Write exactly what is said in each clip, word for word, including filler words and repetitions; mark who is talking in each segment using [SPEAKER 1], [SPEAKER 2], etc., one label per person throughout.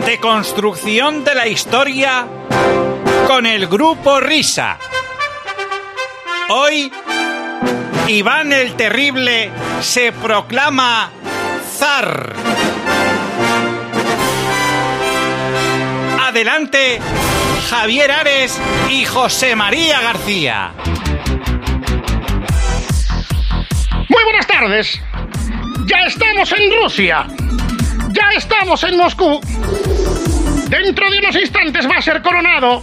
[SPEAKER 1] Deconstrucción de la historia con el Grupo Risa. Hoy, Iván el Terrible se proclama zar. Adelante, Javier Ares y José María García.
[SPEAKER 2] Muy buenas tardes. Ya estamos en Rusia. Ya estamos en Moscú. Dentro de unos instantes va a ser coronado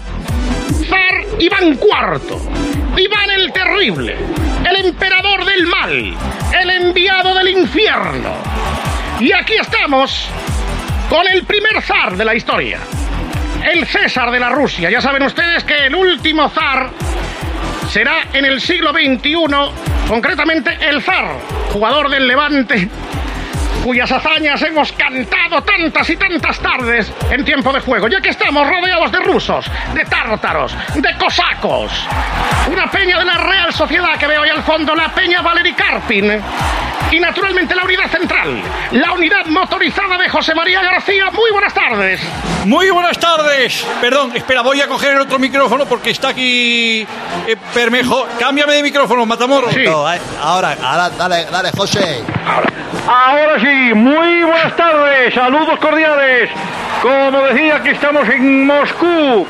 [SPEAKER 2] zar Iván cuarto. Iván el Terrible, el emperador del mal, el enviado del infierno. Y aquí estamos con el primer zar de la historia, el César de la Rusia. Ya saben ustedes que el último zar será en el siglo veintiuno, concretamente el zar, jugador del Levante, cuyas hazañas hemos cantado tantas y tantas tardes en tiempo de juego, ya que estamos rodeados de rusos, de tártaros, de cosacos. Una peña de la Real Sociedad que veo ahí al fondo, la peña Valery Karpin. Y naturalmente la unidad central, la unidad motorizada de José María García. Muy buenas tardes.
[SPEAKER 1] Muy buenas tardes. Perdón, espera, voy a coger el otro micrófono porque está aquí eh, Permejo. Cámbiame de micrófono, Matamoros.
[SPEAKER 2] Sí.
[SPEAKER 3] No, eh, ahora, ahora, dale, dale, José.
[SPEAKER 2] Ahora.
[SPEAKER 4] Ahora sí, muy buenas tardes, saludos cordiales. Como decía, que estamos en Moscú.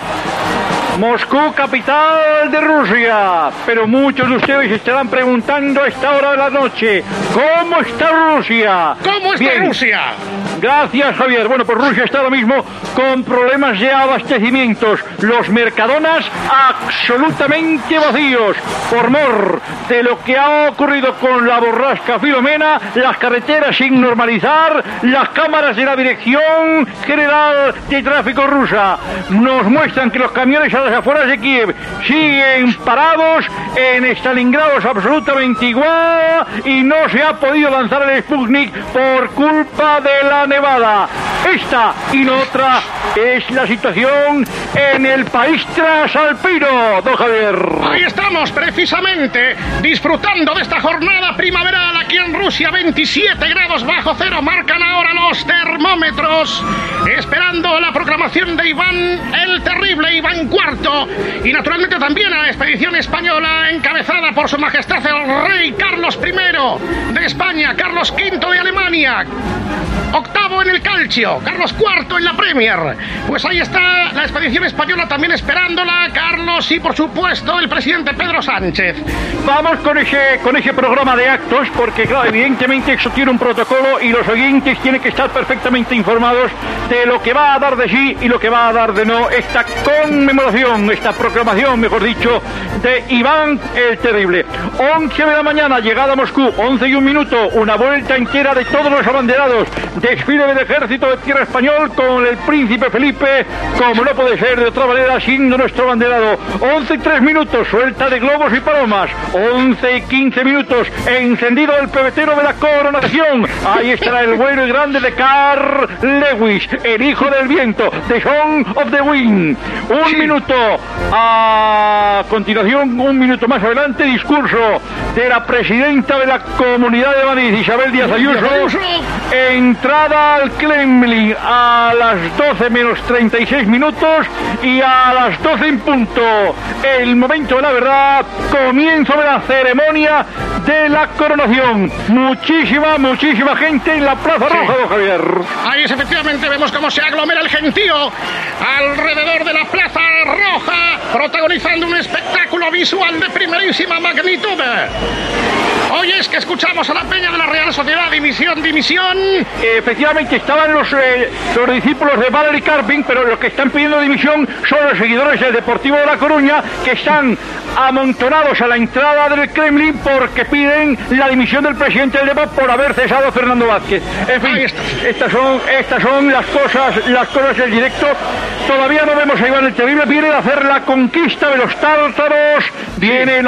[SPEAKER 4] Moscú, capital de Rusia. Pero muchos de ustedes estarán preguntando a esta hora de la noche, ¿cómo está Rusia?
[SPEAKER 2] ¿Cómo está
[SPEAKER 4] Bien.
[SPEAKER 2] Rusia?
[SPEAKER 4] Gracias, Javier. Bueno, pues Rusia está ahora mismo con problemas de abastecimientos. Los mercadonas absolutamente vacíos. Por mor de lo que ha ocurrido con la borrasca Filomena, las carreteras sin normalizar, las cámaras de la Dirección General de Tráfico rusa nos muestran que los camiones a las afueras de Kiev siguen parados, en Stalingrado es absolutamente igual y no se ha podido lanzar el Sputnik por culpa de la nevada. Esta y no otra es la situación en el país transalpino, don Javier.
[SPEAKER 2] Ahí estamos, precisamente, disfrutando de esta jornada primaveral aquí en Rusia. veintisiete grados bajo cero marcan ahora los termómetros, esperando la proclamación de Iván el Terrible, Iván cuarto, y naturalmente también a la expedición española encabezada por su majestad el rey Carlos primero de España, Carlos quinto de Alemania, octavo en el calcio, Carlos cuarto en la Premier. Pues ahí está la expedición española también esperándola, Carlos, y por supuesto el presidente Pedro Sánchez.
[SPEAKER 4] Vamos con ese, con ese programa de actos, porque claro, evidentemente eso tiene un protocolo y los oyentes tienen que estar perfectamente informados de lo que va a dar de sí y lo que va a dar de no esta conmemoración, esta proclamación, mejor dicho, de Iván el Terrible. once de la mañana, llegada a Moscú, once y un minuto, una vuelta entera de todos los abanderados, desfile del ejército de tierra español con el príncipe Felipe, como no puede ser de otra manera, siendo nuestro abanderado. once y tres minutos, suelta de globos y palomas. once y quince minutos, encendido el pebetero de la coronación. Ahí estará el bueno y grande de Carl Lewis, el hijo del viento, The Song of the Wind. Un sí. minuto, a continuación, un minuto más adelante, discurso de la presidenta de la Comunidad de Madrid, Isabel Díaz Ayuso. Entrada al Kremlin a las doce menos treinta y seis minutos y a las doce en punto, el momento de la verdad, comienzo de la ceremonia de la coronación. Muchísima, muchísima gente en la Plaza
[SPEAKER 2] sí.
[SPEAKER 4] Roja, don Javier.
[SPEAKER 2] Ahí es, efectivamente vemos cómo se aglomera el gentío alrededor de la Plaza Roja, protagonizando un espectáculo visual de primerísima magnitud. Hoy es que escuchamos a la peña de la Real Sociedad, dimisión, dimisión.
[SPEAKER 4] Efectivamente, estaban los, eh, los discípulos de Valery Karpin, pero los que están pidiendo dimisión son los seguidores del Deportivo de La Coruña, que están amontonados a la entrada del Kremlin porque piden la dimisión del presidente del D E P A por haber cesado a Fernando Vázquez. En fin, estas son, estas son las cosas, las cosas del directo. Todavía no vemos a Iván el Terrible. Viene a hacer la conquista de los tártaros vienen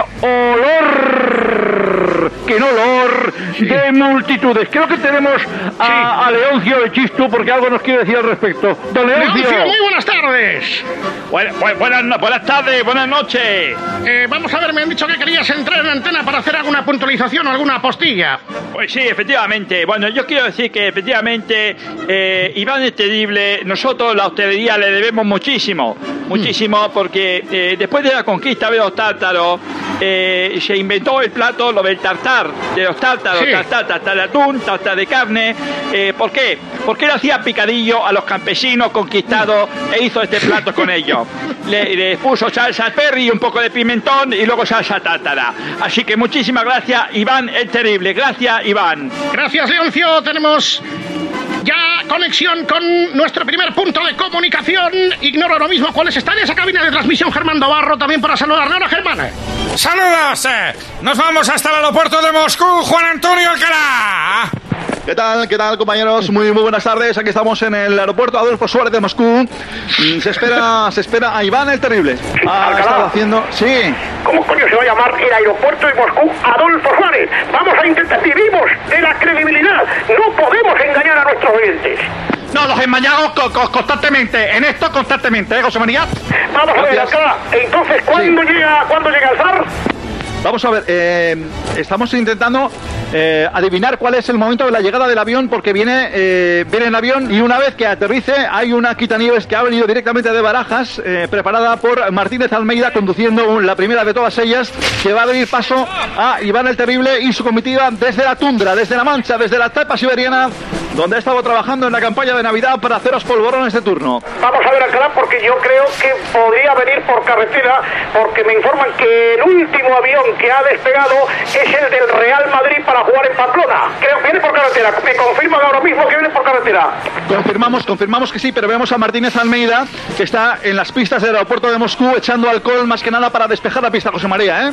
[SPEAKER 4] olor, que no olor, sí. de multitudes. Creo que tenemos a, sí. a Leoncio de Chistu, porque algo nos quiere decir al respecto. Don Leoncio.
[SPEAKER 2] Leoncio, muy buenas tardes.
[SPEAKER 5] Buenas, buenas, buenas tardes, buenas noches.
[SPEAKER 2] Eh, vamos a ver, me han dicho que querías entrar en antena para hacer alguna puntualización o alguna postilla.
[SPEAKER 5] Pues sí, efectivamente. Bueno, yo quiero decir que efectivamente eh, Iván es terrible. Nosotros la hostelería le debemos muchísimo, muchísimo, porque eh, después de la conquista de los tártaros eh, se inventó el plato, lo del tartar, de los tártaros, sí. tartar, tartar de atún, tartar de carne. Eh, ¿Por qué? Porque él hacía picadillo a los campesinos conquistados e hizo este plato con ellos. Le, le puso salsa perry, un poco de pimentón y luego salsa tártara. Así que muchísimas gracias, Iván es terrible. Gracias, Iván.
[SPEAKER 2] Gracias, Leoncio. Tenemos ya conexión con nuestro primer punto de comunicación. Ignoro lo mismo cuál es. Está en esa cabina de transmisión Germán Dobarro también para saludarle. Hola, Germán.
[SPEAKER 1] ¡Saludos! Eh. Nos vamos hasta el aeropuerto de Moscú. Juan Antonio Alcalá.
[SPEAKER 6] ¿Qué tal? ¿Qué tal, compañeros? Muy muy buenas tardes. Aquí estamos en el aeropuerto Adolfo Suárez de Moscú. Se espera se espera a Iván el Terrible. Ha estado haciendo... Sí.
[SPEAKER 2] ¿Cómo coño se va a llamar el aeropuerto de Moscú Adolfo Suárez? Vamos a intentar... Vivimos de la credibilidad. No podemos engañar a nuestros oyentes.
[SPEAKER 4] No, los engañamos co co constantemente. En esto constantemente, ¿eh, José María?
[SPEAKER 2] Vamos a ver, acá. Entonces, ¿cuándo, sí. llega, ¿cuándo llega el zar?
[SPEAKER 6] Vamos a ver, eh, estamos intentando eh, adivinar cuál es el momento de la llegada del avión, porque viene, eh, viene en avión y una vez que aterrice hay una quitanieves que ha venido directamente de Barajas, eh, preparada por Martínez Almeida, conduciendo la primera de todas ellas, que va a abrir paso a Iván el Terrible y su comitiva desde la tundra, desde la Mancha, desde la estepa siberiana, donde ha estado trabajando en la campaña de Navidad para haceros polvorones de turno.
[SPEAKER 2] Vamos a ver, Alcalá, porque yo creo que podría venir por carretera, porque me informan que el último avión que ha despegado es el del Real Madrid para jugar en Pamplona. Creo que viene por carretera. Me confirman ahora mismo que viene por carretera.
[SPEAKER 6] Confirmamos, confirmamos que sí, pero vemos a Martínez Almeida, que está en las pistas del aeropuerto de Moscú echando alcohol más que nada para despejar la pista, José María, ¿eh?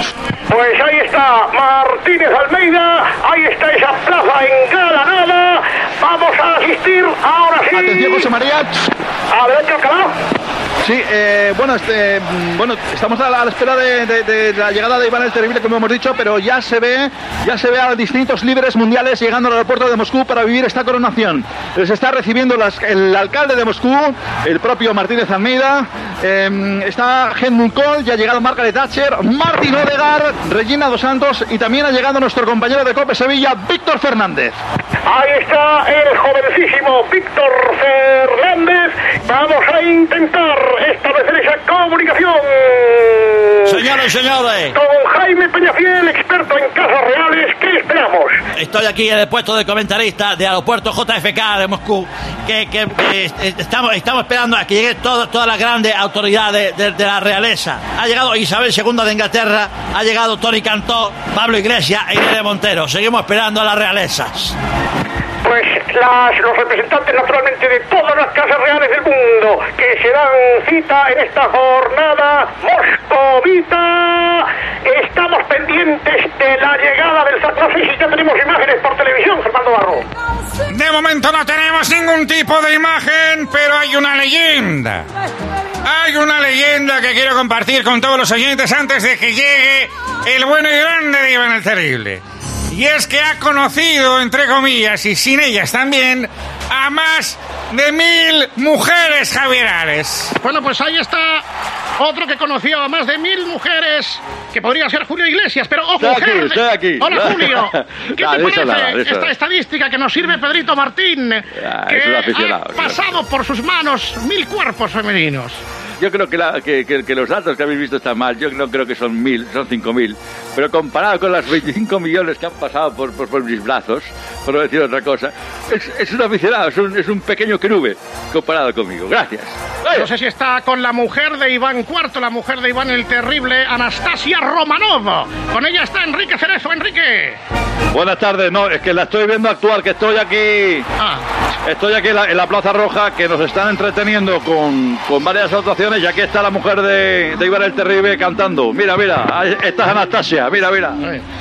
[SPEAKER 2] Pues ahí está Martínez Almeida, ahí está esa plaza engalanada. Vamos a asistir, ahora sí.
[SPEAKER 6] Atención, José María.
[SPEAKER 2] Adelante, Alcalá.
[SPEAKER 6] Sí, eh, bueno, este, bueno, estamos a la, a la espera de, de, de la llegada de Iván el Terrible, como hemos dicho, pero ya se ve, ya se ve a distintos líderes mundiales llegando al aeropuerto de Moscú para vivir esta coronación. Les está recibiendo las, el alcalde de Moscú, el propio Martínez Almeida, eh, está Helmut Kohl, ya ha llegado Margaret Thatcher, Martín Odegaard, Regina dos Santos y también ha llegado nuestro compañero de COPE Sevilla, Víctor Fernández.
[SPEAKER 2] Ahí está el jovencísimo Víctor Fernández. Vamos a intentar establecer esa comunicación.
[SPEAKER 3] Señores y señores,
[SPEAKER 2] con Jaime Peñafiel, experto en casas reales. ¿Qué esperamos?
[SPEAKER 3] Estoy aquí en el puesto de comentarista de Aeropuerto J F K de Moscú, que, que, que estamos, estamos esperando a que llegue todo, todas las grandes autoridades de, de, de la realeza. Ha llegado Isabel segunda de Inglaterra, ha llegado Tony Cantó, Pablo Iglesias e Irene Montero. Seguimos esperando a las realezas.
[SPEAKER 2] Pues las, los representantes naturalmente de todas las casas reales del mundo que se dan cita en esta jornada moscovita. Estamos pendientes de la llegada del zar. No sé si ya tenemos imágenes por televisión, Fernando Barro.
[SPEAKER 1] De momento no tenemos ningún tipo de imagen, pero hay una leyenda. Hay una leyenda que quiero compartir con todos los oyentes antes de que llegue el bueno y grande de Iván el Terrible. Y es que ha conocido, entre comillas, y sin ellas también, a más de mil mujeres, Javier Ares.
[SPEAKER 2] Bueno, pues ahí está otro que conoció a más de mil mujeres, que podría ser Julio Iglesias, pero ojo,
[SPEAKER 6] estoy aquí, estoy aquí.
[SPEAKER 2] Hola, Julio. ¿Qué
[SPEAKER 6] nah,
[SPEAKER 2] te parece
[SPEAKER 6] nada,
[SPEAKER 2] esta
[SPEAKER 6] nada.
[SPEAKER 2] estadística que nos sirve Pedrito Martín,
[SPEAKER 6] ya,
[SPEAKER 2] que
[SPEAKER 6] aficionado,
[SPEAKER 2] ha pasado por sus manos mil cuerpos femeninos?
[SPEAKER 6] Yo creo que, la, que, que, que los datos que habéis visto están mal. Yo no creo que son mil, son cinco mil. Pero comparado con las veinticinco millones que han pasado por, por, por mis brazos, por no decir otra cosa, es, es un aficionado, es un, es un pequeño querube comparado conmigo. Gracias.
[SPEAKER 2] No sé si está con la mujer de Iván Cuarto, la mujer de Iván el Terrible, Anastasia Romanov. Con ella está Enrique Cerezo. Enrique.
[SPEAKER 6] Buenas tardes. No, es que la estoy viendo actuar, que estoy aquí... Ah. Estoy aquí en la, en la Plaza Roja, que nos están entreteniendo con, con varias actuaciones, y aquí está la mujer de, de Iván el Terrible cantando. Mira, mira, ahí, esta es Anastasia, mira, mira.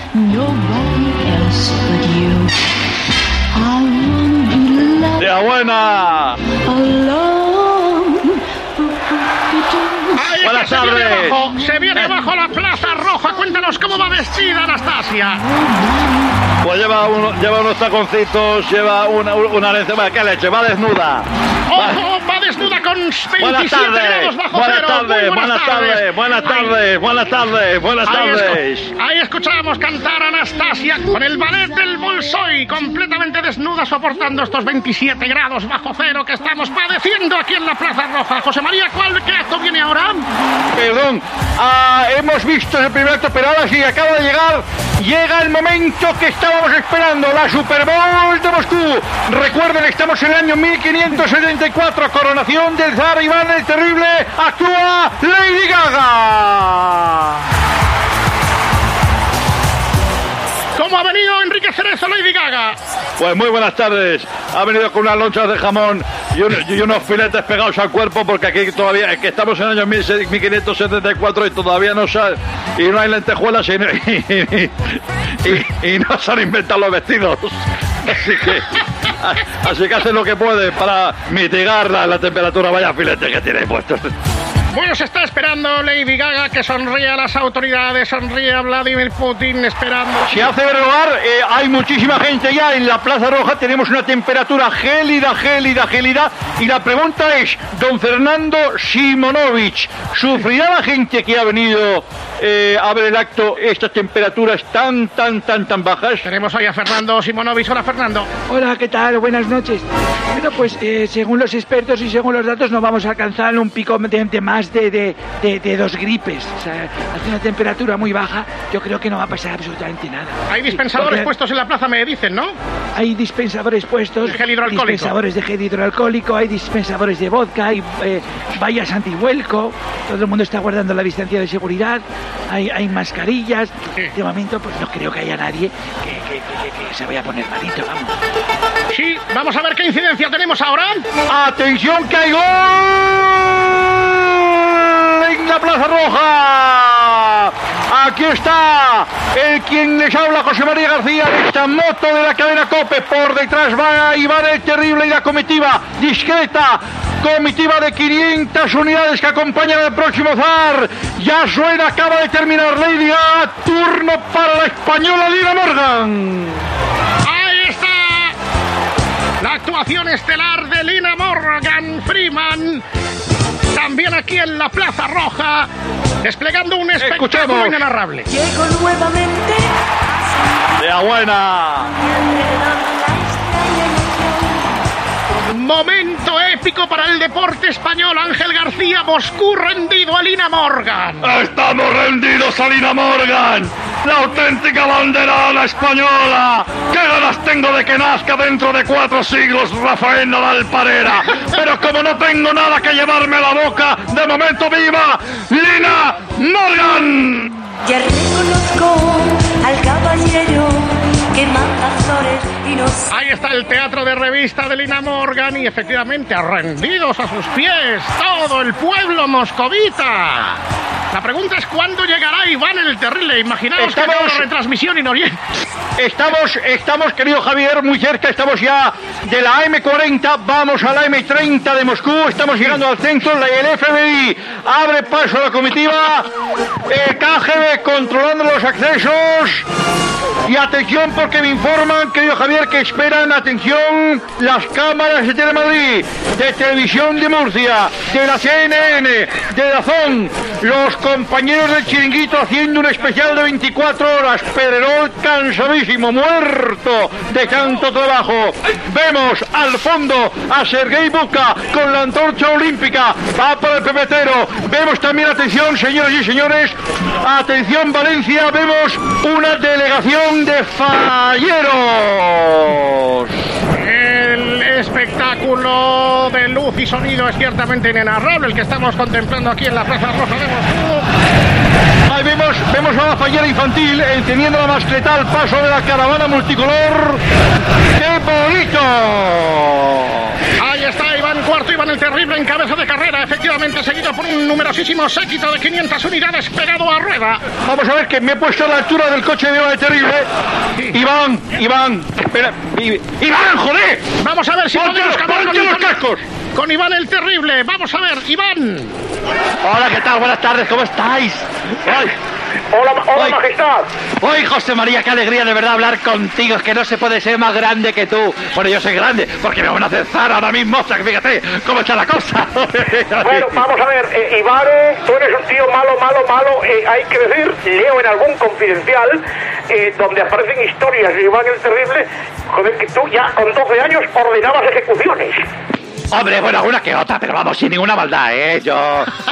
[SPEAKER 6] ¡Tía buena!
[SPEAKER 2] Ahí
[SPEAKER 6] Buenas
[SPEAKER 2] se
[SPEAKER 6] tardes.
[SPEAKER 2] Viene abajo, se viene abajo la Plaza Cuéntanos cómo va vestida Anastasia.
[SPEAKER 6] Pues lleva, uno, lleva unos taconcitos, lleva una, una lencería. ¿Qué leche? Va desnuda.
[SPEAKER 2] ¡Ojo! Va desnuda con veintisiete grados bajo
[SPEAKER 6] buenas
[SPEAKER 2] cero.
[SPEAKER 6] Tardes,
[SPEAKER 2] Muy buenas,
[SPEAKER 6] buenas tardes, buenas tardes, buenas tardes, buenas
[SPEAKER 2] ahí
[SPEAKER 6] tardes.
[SPEAKER 2] Escu ahí escuchamos cantar a Anastasia con el ballet del Bolshoi, completamente desnuda, soportando estos veintisiete grados bajo cero que estamos padeciendo aquí en la Plaza Roja. José María, ¿cuál qué acto viene ahora?
[SPEAKER 6] Perdón, ah, hemos visto el primer acto, pero ahora sí, acaba de llegar. Llega el momento que estábamos esperando, la Super Bowl de Moscú. Recuerden, estamos en el año mil quinientos setenta y cuatro, coronación del zar Iván el Terrible. Actúa Lady Gaga.
[SPEAKER 2] ¿Cómo ha venido Enrique Cerezo, Lady Gaga?
[SPEAKER 6] Pues muy buenas tardes. Ha venido con unas lonchas de jamón y, un, y unos filetes pegados al cuerpo, porque aquí todavía, es que estamos en el año mil quinientos setenta y cuatro y todavía no sale, y no hay lentejuelas y, y, y, y, y no se han inventado los vestidos. Así que, así que hacen lo que pueden para mitigar la, la temperatura. Vaya filete que tiene puestos.
[SPEAKER 2] Bueno, se está esperando Lady Gaga, que sonríe a las autoridades, sonríe a Vladimir Putin, esperando.
[SPEAKER 6] Se hace ver lugar, eh, hay muchísima gente ya en la Plaza Roja, tenemos una temperatura gélida, gélida, gélida, y la pregunta es, don Fernando Simonovich, ¿sufrirá la gente que ha venido eh, a ver el acto estas temperaturas tan, tan, tan, tan bajas?
[SPEAKER 2] Tenemos ahí a Fernando Simonovich. Hola, Fernando.
[SPEAKER 7] Hola, ¿qué tal? Buenas noches. Bueno, pues eh, según los expertos y según los datos no vamos a alcanzar un pico de, de más de, de, de, de dos gripes. O sea, hace una temperatura muy baja, yo creo que no va a pasar absolutamente nada.
[SPEAKER 2] Hay dispensadores Porque puestos en la plaza, me dicen, ¿no?
[SPEAKER 7] Hay dispensadores puestos,
[SPEAKER 2] de gel hidroalcohólico.
[SPEAKER 7] dispensadores de gel hidroalcohólico, hay dispensadores de vodka, hay eh, vallas antivuelco, todo el mundo está guardando la distancia de seguridad, hay, hay mascarillas.
[SPEAKER 2] Sí.
[SPEAKER 7] De momento, pues no creo que haya nadie que, que, que, que se vaya a poner malito, vamos.
[SPEAKER 2] Sí, vamos a ver qué incidencia tenemos ahora.
[SPEAKER 6] ¡Atención que hay gol! En la Plaza Roja. Aquí está el quien les habla, José María García, de esta moto de la cadena COPE. Por detrás va Iván el Terrible y la comitiva discreta, comitiva de quinientas unidades que acompañan al próximo zar. Ya suena, acaba de terminar Lady Gaga. Turno para la española Lina Morgan.
[SPEAKER 2] Ahí está la actuación estelar de Lina Morgan Freeman, también aquí en la Plaza Roja, desplegando un espectáculo
[SPEAKER 6] Escuchemos.
[SPEAKER 2] inenarrable.
[SPEAKER 8] Llego nuevamente.
[SPEAKER 6] ¡Sea buena!
[SPEAKER 2] Momento épico para el deporte español. Ángel García, Moscú rendido a Lina Morgan.
[SPEAKER 6] ¡Estamos rendidos a Lina Morgan! ¡La auténtica banderada española! ¡Qué ganas tengo de que nazca dentro de cuatro siglos Rafael Nadal Parera! Pero como no tengo nada que llevarme a la boca, de momento viva Lina Morgan.
[SPEAKER 8] Ya reconozco al caballero que mata flores y no sabe.
[SPEAKER 2] Ahí está el teatro de revista de Lina Morgan y efectivamente rendidos a sus pies todo el pueblo moscovita. La pregunta es ¿cuándo llegará Iván el Terrible? Imaginaos
[SPEAKER 6] Estamos...
[SPEAKER 2] que la retransmisión en Oriente.
[SPEAKER 6] Estamos, estamos, querido Javier, muy cerca, estamos ya de la eme cuarenta, vamos a la eme treinta de Moscú, estamos llegando al centro, el efe be i abre paso a la comitiva, el ka ge be controlando los accesos, y atención porque me informan, querido Javier, que esperan, atención, las cámaras de Telemadrid, de Televisión de Murcia, de la ce ene ene, de Dazón, los compañeros del Chiringuito haciendo un especial de veinticuatro horas, Pedrerol cansadísimo, muerto de tanto trabajo. Vemos al fondo a Sergei Bubka con la antorcha olímpica, va por el pepetero. Vemos también, atención, señoras y señores, atención Valencia, vemos una delegación de falleros.
[SPEAKER 2] El espectáculo de luz y sonido es ciertamente inenarrable el que estamos contemplando aquí en la Plaza Roja de Moscú.
[SPEAKER 6] Ahí vemos, vemos a la fallera infantil encendiendo la mascleta al paso de la caravana multicolor. ¡Qué bonito!
[SPEAKER 2] Ahí está Iván Cuarto, Iván el Terrible en cabeza de carrera, efectivamente seguido por un numerosísimo séquito de quinientas unidades pegado a rueda.
[SPEAKER 6] Vamos a ver que me he puesto a la altura del coche de Iván el Terrible.
[SPEAKER 2] Sí.
[SPEAKER 6] Iván, Iván, espera, I- Iván, joder.
[SPEAKER 2] Vamos a ver si
[SPEAKER 6] Ponte
[SPEAKER 2] podemos
[SPEAKER 6] los-
[SPEAKER 2] acabar
[SPEAKER 6] ponte
[SPEAKER 2] con,
[SPEAKER 6] los
[SPEAKER 2] con-
[SPEAKER 6] cascos.
[SPEAKER 2] con Iván el Terrible. Vamos a ver, Iván.
[SPEAKER 6] Hola, ¿qué tal? Buenas tardes, ¿cómo estáis? Ay,
[SPEAKER 9] Hola, hola
[SPEAKER 6] Hoy,
[SPEAKER 9] majestad.
[SPEAKER 6] Hoy, José María, qué alegría de verdad hablar contigo. Es que no se puede ser más grande que tú. Bueno, yo soy grande, porque me van a hacer zar ahora mismo. O sea, que fíjate cómo está la cosa.
[SPEAKER 9] Bueno, vamos a ver, eh, Iván, tú eres un tío malo, malo, malo. Eh, hay que decir, leo en algún confidencial, eh, donde aparecen historias de Iván el Terrible, joder, que tú ya con doce años ordenabas ejecuciones.
[SPEAKER 6] Hombre, bueno, una que otra, pero vamos, sin ninguna maldad, ¿eh? Yo...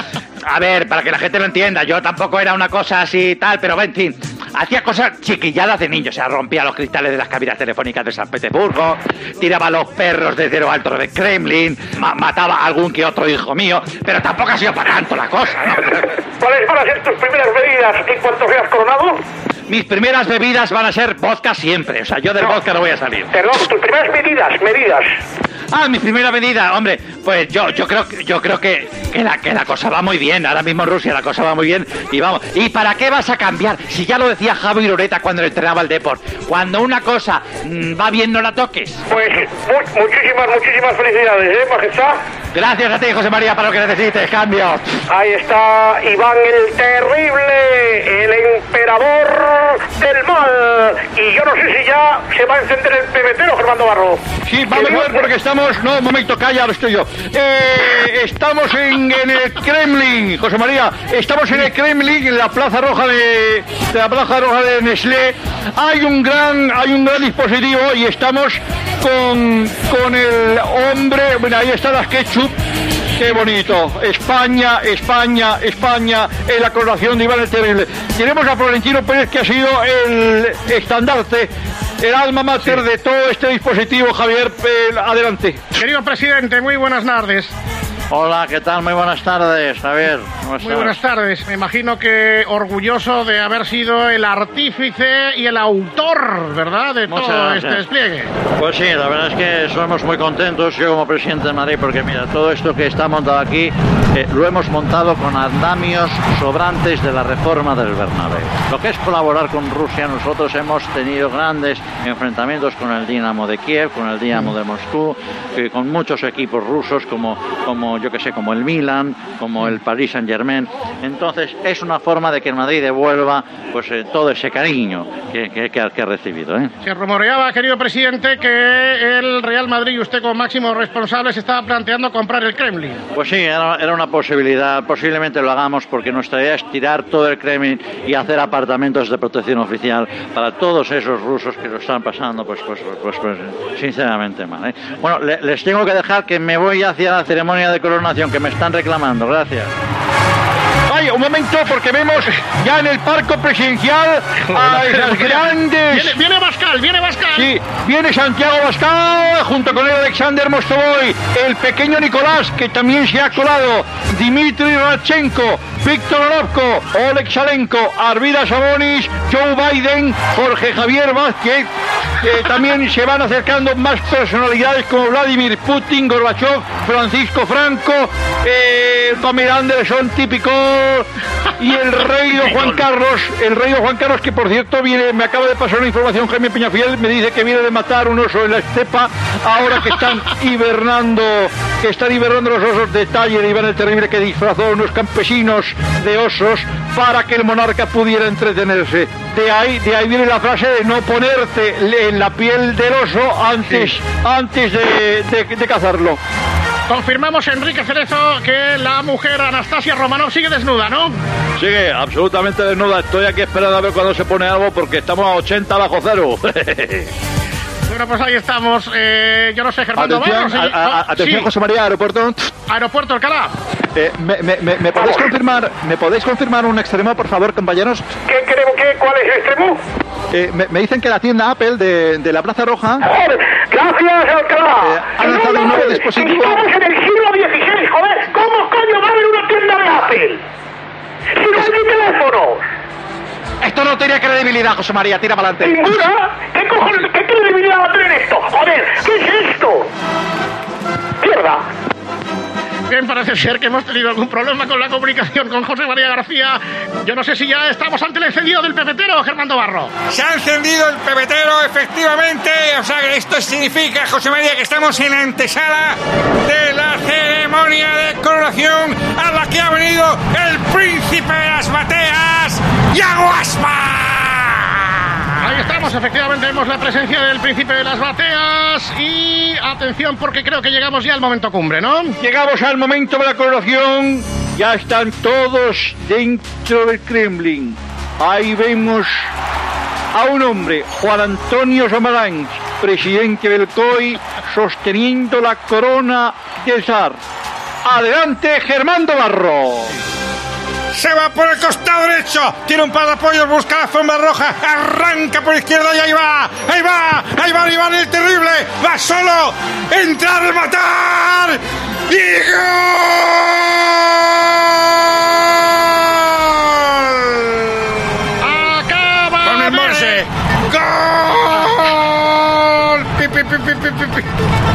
[SPEAKER 6] A ver, para que la gente lo entienda, yo tampoco era una cosa así y tal, pero en fin, hacía cosas chiquilladas de niño, o sea, rompía los cristales de las cabinas telefónicas de San Petersburgo, tiraba a los perros desde lo alto del Kremlin, ma mataba a algún que otro hijo mío, pero tampoco ha sido para tanto la cosa, ¿no?
[SPEAKER 9] ¿Cuáles van a ser tus primeras medidas en cuanto seas coronado?
[SPEAKER 6] Mis primeras bebidas van a ser vodka siempre, o sea, yo del
[SPEAKER 9] No.
[SPEAKER 6] vodka no voy a salir.
[SPEAKER 9] Perdón, tus primeras medidas, medidas.
[SPEAKER 6] Ah, mi primera medida, hombre, pues yo yo creo yo creo que, que la que la cosa va muy bien. Ahora mismo en Rusia la cosa va muy bien y vamos. ¿Y para qué vas a cambiar? Si ya lo decía Javi Loreta cuando le entrenaba el Depor. Cuando una cosa mmm, va bien, no la toques.
[SPEAKER 9] Pues mu muchísimas, muchísimas felicidades, ¿eh, majestad?
[SPEAKER 6] Gracias a ti, José María, para lo que necesites. Cambio.
[SPEAKER 9] Ahí está Iván el Terrible, el emperador del mal. Y yo no sé si ya se va a encender el pebetero, Germando Barro.
[SPEAKER 2] Sí, vamos a ver porque estamos... No, un momento, calla, lo estoy yo. Eh, estamos en, en el Kremlin, José María. Estamos en el Kremlin, en la Plaza Roja de, de la Plaza Roja de Nestlé. Hay un gran, hay un gran dispositivo y estamos con, con el hombre... Bueno, ahí están las ketchup. Qué bonito. España, España, España, en la coronación de Iván el Terrible. Tenemos a Florentino Pérez, que ha sido el estandarte, el alma mater de todo este dispositivo. Javier, eh, adelante.
[SPEAKER 10] Querido presidente, muy buenas tardes.
[SPEAKER 3] Hola, ¿qué tal? Muy buenas tardes, Javier.
[SPEAKER 10] Muy buenas tardes. Me imagino que orgulloso de haber sido el artífice y el autor, ¿verdad?, de
[SPEAKER 3] Muchas
[SPEAKER 10] todo
[SPEAKER 3] gracias.
[SPEAKER 10] este despliegue.
[SPEAKER 3] Pues sí, la verdad es que somos muy contentos, yo como presidente de Madrid, porque mira, todo esto que está montado aquí eh, lo hemos montado con andamios sobrantes de la reforma del Bernabéu. Lo que es colaborar con Rusia, nosotros hemos tenido grandes enfrentamientos con el Dinamo de Kiev, con el Dinamo de Moscú, eh, con muchos equipos rusos como, como yo que sé, como el Milan, como el Paris Saint-Germain. Entonces es una forma de que el Madrid devuelva pues eh, todo ese cariño que, que, que, ha, que ha recibido, ¿eh?
[SPEAKER 10] Se rumoreaba, querido presidente, que el Real Madrid y usted como máximo responsable se estaba planteando comprar el Kremlin.
[SPEAKER 3] Pues sí, era, era una posibilidad, posiblemente lo hagamos porque nuestra idea es tirar todo el Kremlin y hacer apartamentos de protección oficial para todos esos rusos que lo están pasando, pues, pues, pues, pues sinceramente mal, ¿eh? Bueno, le, les tengo que dejar que me voy hacia la ceremonia de coronación que me están reclamando, gracias.
[SPEAKER 2] Ay, un momento, porque vemos ya en el parco presidencial a esas grandes...
[SPEAKER 10] Viene, viene Abascal, viene Abascal.
[SPEAKER 2] Sí, viene Santiago Abascal, junto con él Alexander Mostovoy, el pequeño Nicolás, que también se ha colado, Dmitry Radchenko, Víctor Orovko, Oleg Salenko, Arvida Sabonis, Joe Biden, Jorge Javier Vázquez. Eh, también se van acercando más personalidades como Vladimir Putin, Gorbachev, Francisco Franco, eh, Pamela Anderson, típico, y el rey don Juan Carlos, el rey don Juan Carlos, que por cierto viene, me acaba de pasar una información, Jaime Peñafiel, me dice que viene de matar un oso en la estepa, ahora que están hibernando, que están hibernando los osos de Taller de Iván el Terrible, que disfrazó a unos campesinos de osos para que el monarca pudiera entretenerse. De ahí, de ahí viene la frase de no ponerte en la piel del oso antes, sí. antes de, de, de cazarlo.
[SPEAKER 10] Confirmamos, Enrique Cerezo, que la mujer Anastasia Romanov sigue desnuda, ¿no?
[SPEAKER 6] Sigue absolutamente desnuda. Estoy aquí esperando a ver cuándo se pone algo porque estamos a ochenta bajo cero.
[SPEAKER 10] Bueno, pues ahí estamos. Eh, yo no sé, Germando.
[SPEAKER 6] Atención,
[SPEAKER 10] Barros,
[SPEAKER 6] a, a, atención,
[SPEAKER 10] sí.
[SPEAKER 6] José María, aeropuerto.
[SPEAKER 10] Aeropuerto Alcalá.
[SPEAKER 6] Eh, me, me, me, podéis confirmar, ¿Me podéis confirmar un extremo, por favor, compañeros?
[SPEAKER 9] ¿Qué queremos? ¿Qué? ¿Cuál es el extremo?
[SPEAKER 6] Eh, me, me dicen que la tienda Apple de, de la Plaza Roja...
[SPEAKER 9] ¡Joder! ¡Gracias, Alcalá!
[SPEAKER 6] Eh, ha lanzado un nuevo dispositivo...
[SPEAKER 9] Estamos en el siglo dieciséis, joder. ¿Cómo coño va a haber una tienda de Apple? ¡Si no hay ni teléfono!
[SPEAKER 6] Esto no tiene credibilidad, José María, tira para adelante.
[SPEAKER 9] ¿Ninguna? ¿Qué cojones, qué credibilidad va a tener esto? Joder, ¿qué es esto? ¡Mierda!
[SPEAKER 10] Bien, parece ser que hemos tenido algún problema con la comunicación con José María García. Yo no sé si ya estamos ante el encendido del pepetero, Germando Barro.
[SPEAKER 1] Se ha encendido el pepetero, efectivamente. O sea, que esto significa, José María, que estamos en la antesala de la ceremonia de coronación a la que ha venido el príncipe de las bateas, Yago Aspas.
[SPEAKER 10] Ahí estamos, efectivamente vemos la presencia del príncipe de las bateas y atención porque creo que llegamos ya al momento cumbre, ¿no?
[SPEAKER 6] Llegamos al momento de la coronación, ya están todos dentro del Kremlin. Ahí vemos a un hombre, Juan Antonio Samaranch, presidente del C O I, sosteniendo la corona del zar. Adelante, Germán Navarro.
[SPEAKER 1] Se va por el costado derecho, tiene un par de apoyos, busca la alfombra roja, arranca por izquierda y ahí va, ahí va, ahí va Iván el Terrible, va solo, entrar, rematar y gol.
[SPEAKER 10] Acaba
[SPEAKER 1] Con el
[SPEAKER 10] de-
[SPEAKER 1] Morse, gol, pi, pi, pi, pi, pi, pi, pi.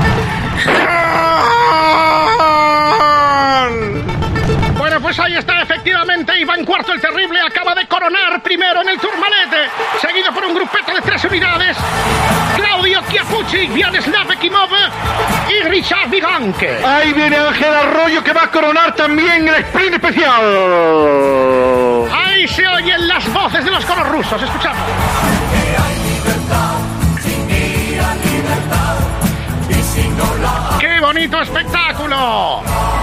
[SPEAKER 1] Gol.
[SPEAKER 10] Bueno, pues ahí está, efectivamente, Iván Cuarto el Terrible acaba de coronar primero en el Tourmalet, seguido por un grupeto de tres unidades, Claudio Chiapucci, Vladislav Ekimov y Richard Viganque.
[SPEAKER 6] Ahí viene Ángel Arroyo que va a coronar también el sprint especial.
[SPEAKER 10] Ahí se oyen las voces de los coros rusos, escuchamos. ¡Qué bonito espectáculo!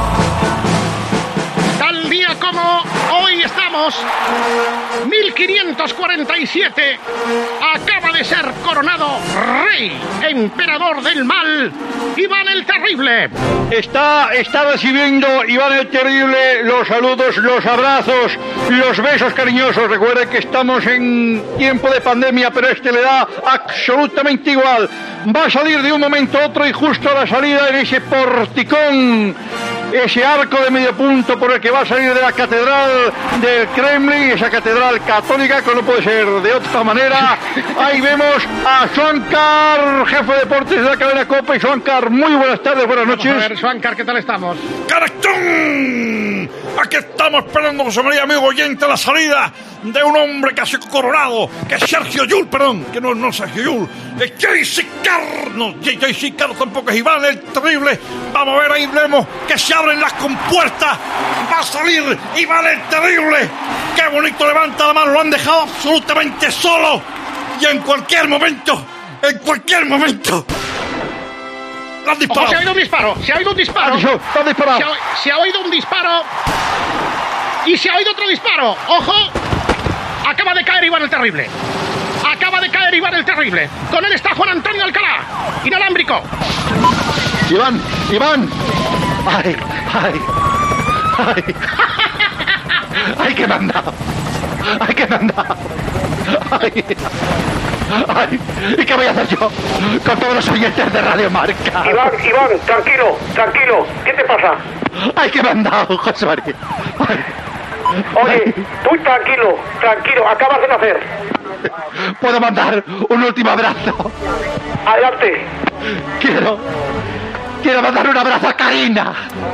[SPEAKER 10] Tal día como hoy estamos, mil quinientos cuarenta y siete, acaba de ser coronado rey, emperador del mal, Iván el Terrible.
[SPEAKER 6] Está, está recibiendo Iván el Terrible los saludos, los abrazos, los besos cariñosos. Recuerde que estamos en tiempo de pandemia, pero este le da absolutamente igual. Va a salir de un momento a otro y justo a la salida en ese porticón, ese arco de medio punto por el que va a salir de la catedral del Kremlin, esa catedral católica que no puede ser de otra manera. Ahí vemos a Swankar, jefe de deportes de la cadena Copa. Y Swankar, muy buenas tardes, buenas noches.
[SPEAKER 10] Vamos a ver, Swankar, ¿qué tal estamos?
[SPEAKER 1] ¡Caractón! Aquí estamos esperando, José María, amigo oyente, la salida de un hombre que ha sido coronado, que es Sergio Llull, perdón, que no, no Sergio Llull, de J C Carr, no, J C Carr tampoco es Iván el Terrible. Vamos a ver, ahí vemos que se abren las compuertas, va a salir Iván el Terrible. ¡Qué bonito levanta la mano! Lo han dejado absolutamente solo y en cualquier momento, en cualquier momento... ¡Lo han
[SPEAKER 10] Ojo,
[SPEAKER 1] disparado!
[SPEAKER 10] se ha oído un disparo, se ha oído un disparo.
[SPEAKER 6] Atención, está disparado.
[SPEAKER 10] Se ha, se ha oído un disparo y se ha oído otro disparo. ¡Ojo! Acaba de caer Iván el Terrible. Acaba de caer Iván el Terrible. Con él está Juan Antonio Alcalá, inalámbrico.
[SPEAKER 6] Iván, Iván. Ay, ay, ay. Ay, que me han dado. Ay, que me han dado. Ay, ay. ¿Y qué voy a hacer yo con todos los oyentes de Radio Marca?
[SPEAKER 9] Iván, Iván, tranquilo, tranquilo. ¿Qué te pasa?
[SPEAKER 6] Ay, que me han dado, José María. Ay.
[SPEAKER 9] Oye, tú tranquilo, tranquilo. Acabas de nacer.
[SPEAKER 6] ¿Puedo mandar un último abrazo?
[SPEAKER 9] Adelante.
[SPEAKER 6] Quiero... Quiero mandar un abrazo a Karina.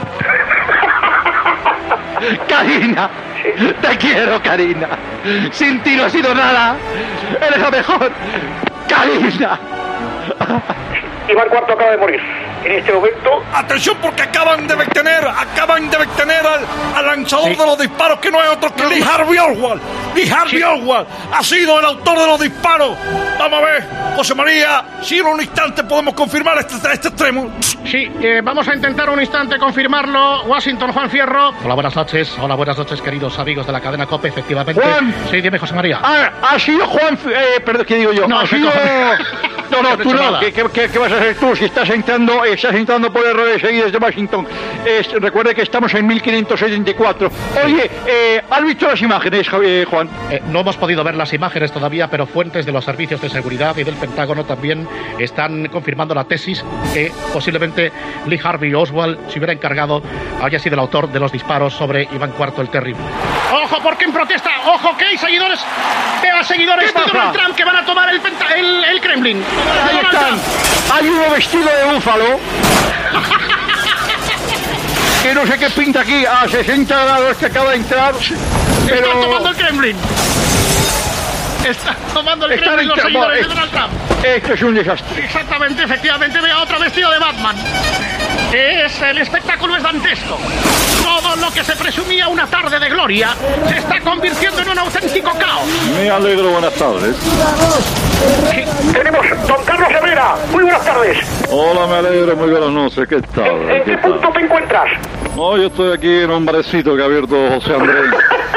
[SPEAKER 6] Karina. Te quiero, Karina. Sin ti no he sido nada. Eres la mejor. Karina.
[SPEAKER 9] Iván Cuarto acaba de morir. En este momento...
[SPEAKER 1] Atención porque acaban de detener, acaban de detener al, al lanzador
[SPEAKER 10] Sí.
[SPEAKER 1] de los disparos, que no es otro que Lee Harvey Oswald. Lee Harvey
[SPEAKER 10] Sí.
[SPEAKER 1] Oswald ha sido el autor de los disparos. Vamos a ver, José María, si en un instante podemos confirmar este, este extremo.
[SPEAKER 10] Sí, eh, vamos a intentar un instante confirmarlo. Washington, Juan Fierro. Hola, buenas noches. Hola, buenas noches, queridos amigos de la cadena COPE, efectivamente.
[SPEAKER 6] Juan.
[SPEAKER 10] Sí, dime, José María.
[SPEAKER 6] Ah, ha sido Juan... Eh, perdón, ¿qué digo yo?
[SPEAKER 10] No,
[SPEAKER 6] ha
[SPEAKER 10] soy
[SPEAKER 6] sido...
[SPEAKER 10] Juan.
[SPEAKER 6] No, no,
[SPEAKER 10] No he
[SPEAKER 6] tú
[SPEAKER 10] hecho
[SPEAKER 6] no.
[SPEAKER 10] nada.
[SPEAKER 6] ¿Qué, qué, qué- qué vas a hacer tú si estás entrando, eh, estás entrando por errores seguidos de Washington? Es, recuerde que estamos en mil quinientos setenta y cuatro. Oye, eh, ¿has visto las imágenes, Javier, Juan?
[SPEAKER 10] Eh, no hemos podido ver las imágenes todavía, pero fuentes de los servicios de seguridad y del Pentágono también están confirmando la tesis que posiblemente Lee Harvey Oswald se hubiera encargado, haya sido el autor de los disparos sobre Iván Cuarto el Terrible. ¡Ojo, porque en protesta! ¡Ojo, que hay seguidores! ¡Veo a seguidores
[SPEAKER 6] ¿Qué
[SPEAKER 10] de
[SPEAKER 6] pasa?
[SPEAKER 10] Donald Trump que van a tomar el, penta- el, el Kremlin!
[SPEAKER 6] Ahí
[SPEAKER 10] Donald
[SPEAKER 6] están.
[SPEAKER 10] Trump.
[SPEAKER 6] Hay uno vestido de búfalo. Que no sé qué pinta aquí a sesenta grados que acaba de entrar. Pero...
[SPEAKER 10] Están tomando el Kremlin. Están tomando el
[SPEAKER 6] Están
[SPEAKER 10] Kremlin los
[SPEAKER 6] entrando-
[SPEAKER 10] seguidores de
[SPEAKER 6] es-
[SPEAKER 10] Donald Trump.
[SPEAKER 4] Esto es un desastre.
[SPEAKER 2] Exactamente, efectivamente, veo a otro vestido de Batman. Es, el espectáculo es dantesco. Todo lo que se presumía una tarde de gloria se está convirtiendo en un auténtico caos.
[SPEAKER 4] Me alegro, buenas tardes.
[SPEAKER 9] Sí, tenemos don Carlos Herrera. Muy buenas tardes.
[SPEAKER 4] Hola, me alegro, muy buenas noches. ¿Qué tal?
[SPEAKER 9] ¿En, en qué punto te encuentras?
[SPEAKER 4] No, yo estoy aquí en un barecito que ha abierto José Andrés.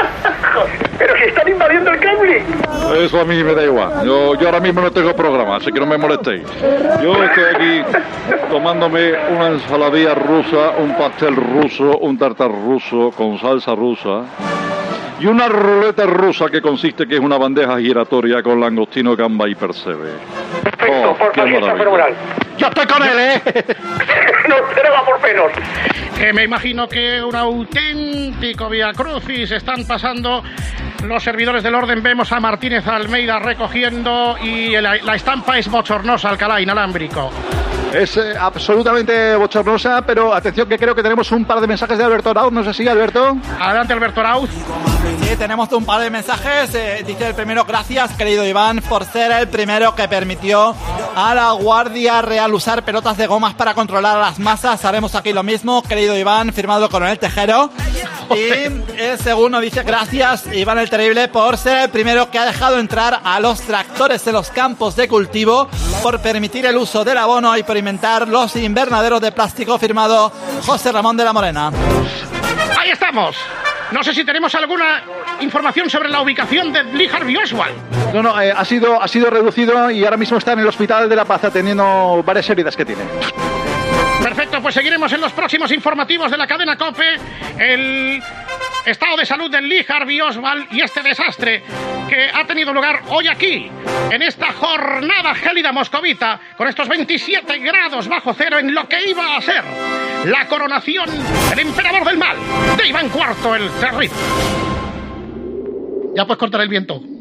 [SPEAKER 9] Pero si están invadiendo el Kremlin.
[SPEAKER 4] Eso a mí me da igual. Yo, yo ahora mismo no tengo programa, así que no me molestéis. Yo estoy aquí tomándome una ensaladilla rusa, un pastel ruso, un tartar ruso con salsa rusa y una ruleta rusa que consiste que es una bandeja giratoria con langostino, gamba y percebe.
[SPEAKER 9] Perfecto,
[SPEAKER 4] Oh,
[SPEAKER 9] por
[SPEAKER 4] qué
[SPEAKER 9] favor, está
[SPEAKER 4] maravilla.
[SPEAKER 9] fenomenal.
[SPEAKER 2] Yo estoy con él, ¿eh?
[SPEAKER 9] No, pero va por pelos.
[SPEAKER 2] Que me imagino que un auténtico viacrucis están pasando los servidores del orden. Vemos a Martínez Almeida recogiendo y la, la estampa es bochornosa, Alcalá, inalámbrico.
[SPEAKER 6] Es eh, absolutamente bochornosa, pero atención que creo que tenemos un par de mensajes de Alberto Arauz, ¿no es así, Alberto?
[SPEAKER 2] Adelante, Alberto Arauz.
[SPEAKER 11] Sí, tenemos un par de mensajes. Eh, dice el primero: gracias, querido Iván, por ser el primero que permitió a la Guardia Real usar pelotas de gomas para controlar a las masas. Haremos aquí lo mismo, querido Iván, firmado Coronel Tejero. Y el segundo dice: gracias, Iván el Terrible, por ser el primero que ha dejado entrar a los tractores en los campos de cultivo, por permitir el uso del abono y por inventar los invernaderos de plástico, firmado José Ramón de la Morena.
[SPEAKER 2] Ahí estamos. No sé si tenemos alguna información sobre la ubicación de Lee Harvey Oswald.
[SPEAKER 6] No, no, eh, ha sido ha sido reducido y ahora mismo está en el Hospital de la Paz atendiendo varias heridas que tiene.
[SPEAKER 2] Perfecto, pues seguiremos en los próximos informativos de la cadena COPE el estado de salud de Lee Harvey Oswald y este desastre que ha tenido lugar hoy aquí, en esta jornada gélida moscovita, con estos veintisiete grados bajo cero en lo que iba a ser la coronación del emperador del mal, de Iván cuarto el Terrible. Ya puedes cortar el viento.